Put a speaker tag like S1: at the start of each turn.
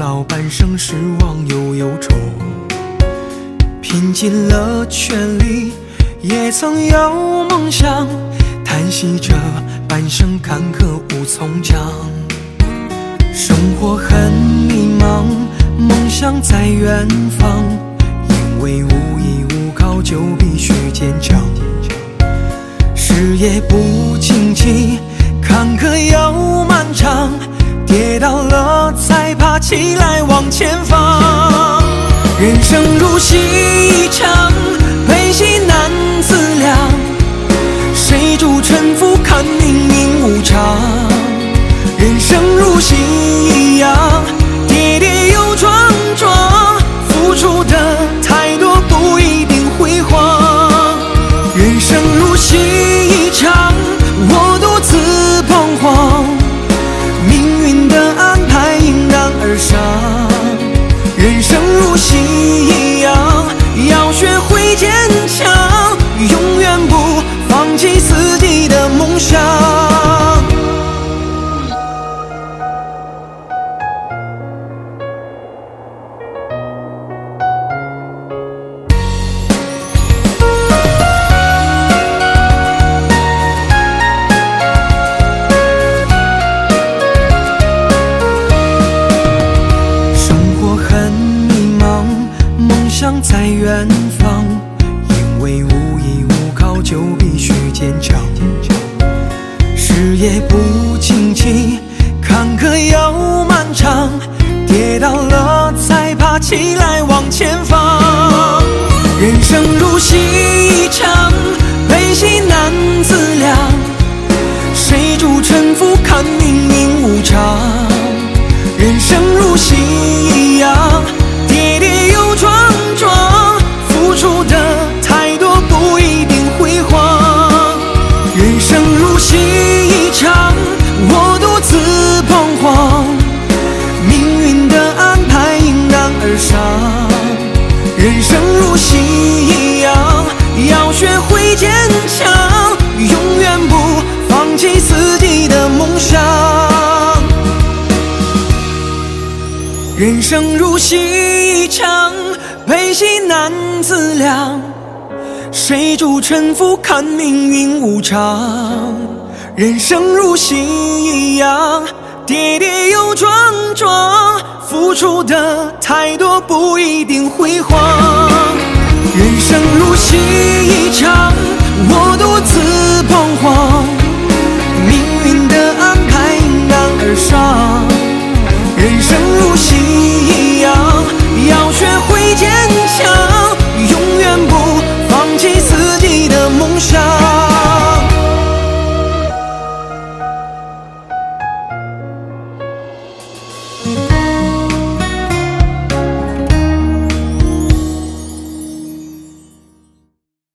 S1: 老半生失望又忧愁，拼尽了全力也曾有梦想，叹息着半生坎坷无从讲。生活很迷茫，梦想在远方，因为无依无靠就必须坚强。事业不景气，坎坷又漫长，跌倒了才爬起来往前方。人生如戏一场，悲喜难自量，谁主沉浮看命运无常。人生如戏一样，跌跌又撞撞，付出的太多不一定辉煌。人生如戏一场，我独自彷徨，命运的安排迎难而上。人生如戏一样，要学会坚强，永远不放弃自己的梦想。在远方，因为无依无靠就必须坚强。事业不景气，坎坷又漫长，跌倒了才爬起来往前方。人生如戏一场，悲喜难自量，谁主沉浮看命运无常。人生如戏一样，跌跌又撞撞，付出的太多不一定辉煌。人生如戏一场，我独自彷徨，命运的安排迎难而上。人生如戏一样，要学会坚强，永远不放弃自己的梦想。人生如戏一场，悲喜难自量，谁主沉浮看命运无常。人生如戏一样，跌跌又撞撞，付出的太多不一定辉煌。人生如戏一场，我独自彷徨，命运的安排迎难而上。人生如戏一样，要学会坚强。